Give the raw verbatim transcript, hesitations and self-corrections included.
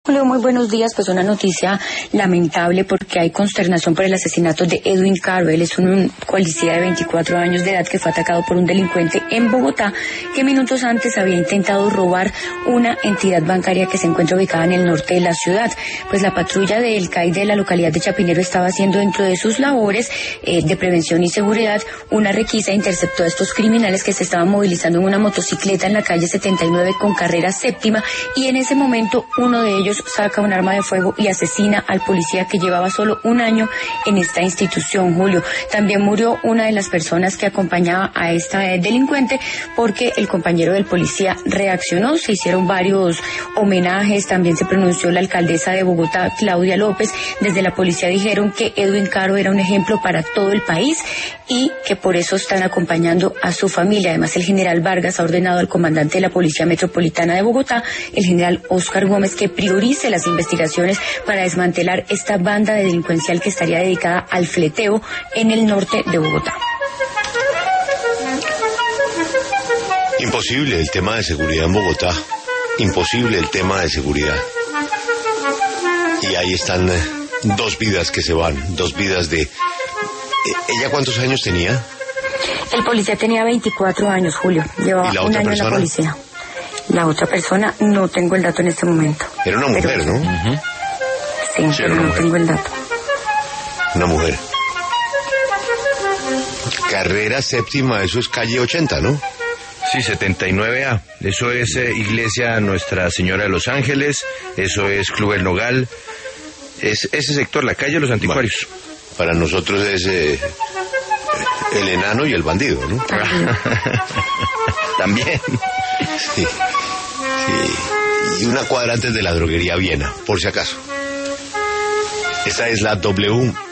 Julio, muy buenos días. Pues una noticia lamentable porque hay consternación por el asesinato de Edwin Caro. Él es un policía de veinticuatro años de edad que fue atacado por un delincuente en Bogotá que minutos antes había intentado robar una entidad bancaria que se encuentra ubicada en el norte de la ciudad. Pues la patrulla del C A I de la localidad de Chapinero estaba haciendo dentro de sus labores eh, de prevención y seguridad una requisa e interceptó a estos criminales que se estaban movilizando en una motocicleta en la calle setenta y nueve con carrera séptima, y en ese momento uno de ellos saca un arma de fuego y asesina al policía que llevaba solo un año en esta institución, Julio. También murió una de las personas que acompañaba a esta delincuente porque el compañero del policía reaccionó. Se hicieron varios homenajes, también se pronunció la alcaldesa de Bogotá, Claudia López. Desde la policía dijeron que Edwin Caro era un ejemplo para todo el país y que por eso están acompañando a su familia. Además, el general Vargas ha ordenado al comandante de la Policía Metropolitana de Bogotá, el general Óscar Gómez, que priorice las investigaciones para desmantelar esta banda delincuencial que estaría dedicada al fleteo en el norte de Bogotá. Imposible el tema de seguridad en Bogotá, imposible el tema de seguridad. Y ahí están eh, dos vidas que se van, dos vidas de... ¿Ella cuántos años tenía? El policía tenía veinticuatro años, Julio. Llevaba un año persona? en la policía. La otra persona no tengo el dato en este momento. Era una mujer, pero, ¿no? Uh-huh. Sí, sí, pero no mujer. tengo el dato. Una mujer. Carrera séptima, eso es calle ochenta, ¿no? Sí, setenta y nueve A. Eso es eh, Iglesia Nuestra Señora de los Ángeles, eso es Club El Nogal, es ese sector, la calle de los Anticuarios. Bueno, para nosotros es eh, el enano y el bandido, ¿no? También. Sí, sí. Y una cuadra antes de la droguería Viena, por si acaso. Esta es la W